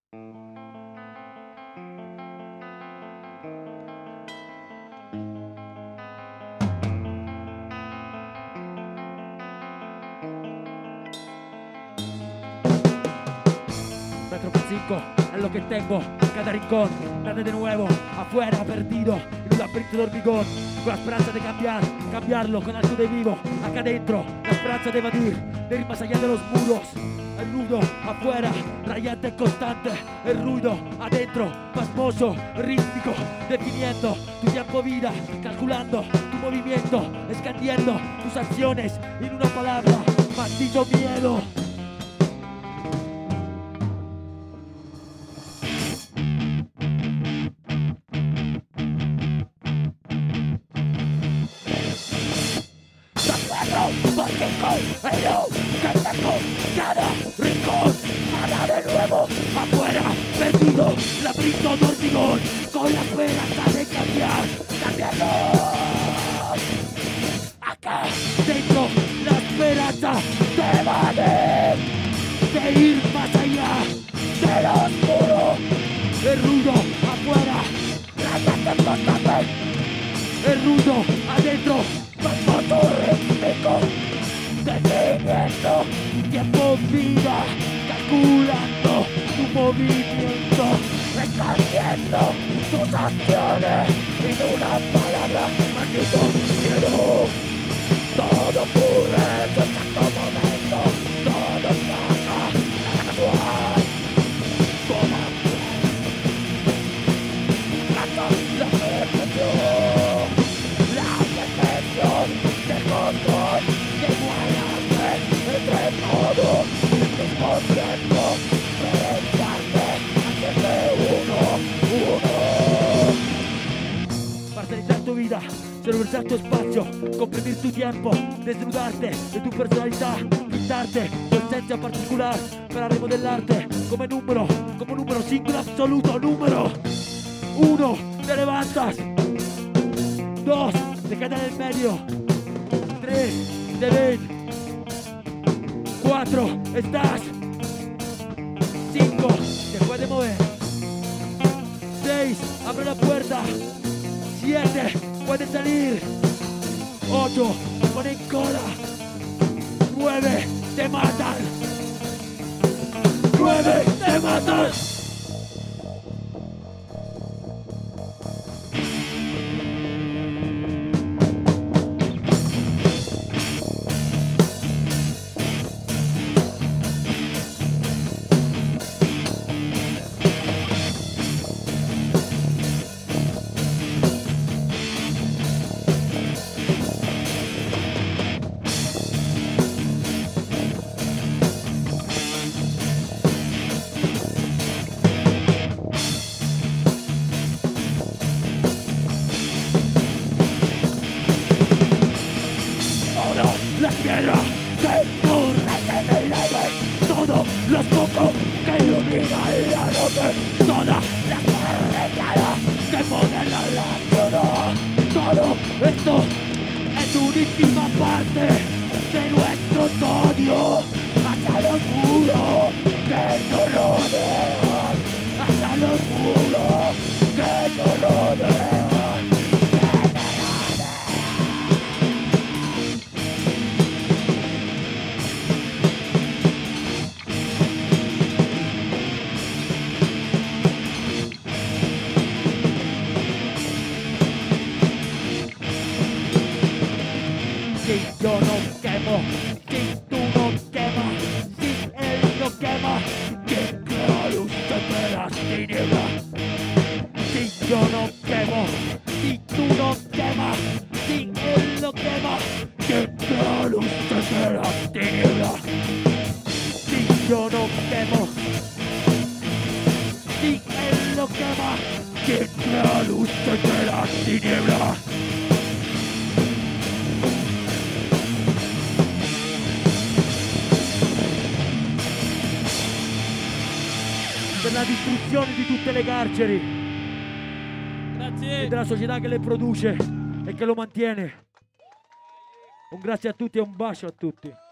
Metro por 5 es lo que tengo en cada rincón. Tarde de nuevo, afuera, perdido en un laberinto de hormigón, con la esperanza de cambiarlo con algo de vivo. Acá adentro, la esperanza de evadir, de ir más allá de los muros. El nudo afuera, rayante constante. El ruido adentro, pasmoso, rítmico, definiendo tu tiempo vida, calculando tu movimiento, escandiendo tus acciones en una palabra: maldito miedo. Porque en lo que tengo cada rincón, nada de nuevo, afuera, perdido, laberinto de hormigón, con la esperanza de cambiarlo. Acá dentro, la esperanza de evadir, de ir más allá del oscuro. El ruido afuera, rayante constante. El ruido adentro, pasmoso rítmico, definiendo tiempo vida, calculando tu movimiento, escondiendo tus acciones en una palabra: maldito miedo. Todo ocurre en su exacto momento, todo pasa, nada casual. Toma la perfección, la perfección del control, de guardarte entre todos, el mismo tiempo, pensarte antes de uno. Parcializar tu vida, celebrar tu espacio, comprimir tu tiempo, desnudarte de tu personalidad, quitarte tu esencia particular para remodellarte como número singular absoluto, número. 1, te levantas. 2, te quedas en el medio. 3, te ven. 4, estás. 5, te puedes mover. 6, abre la puerta. 7, puedes salir. 8, te ponen cola. 9, te matan. 9, te matan. La tierra que corre en el aire, todos los focos que iluminan la noche, todas las barricadas que modelan la ciudad. Todo esto es unísima parte de nuestro odio hacia los muros que nos rodean, hacia los muros que nos rodean. Si yo no quemo, si tú no quemas, si él no quema, ¿quién crea luz entre las tinieblas? Si yo no quemo, si tú no quemas, si él no quema, ¿quién crea luz entre las tinieblas? Si yo no quemo, si él no quema, ¿quién crea luz entre las tinieblas? Per la distruzione di tutte le carceri. Grazie. E della società che le produce e che lo mantiene. Un grazie a tutti e un bacio a tutti.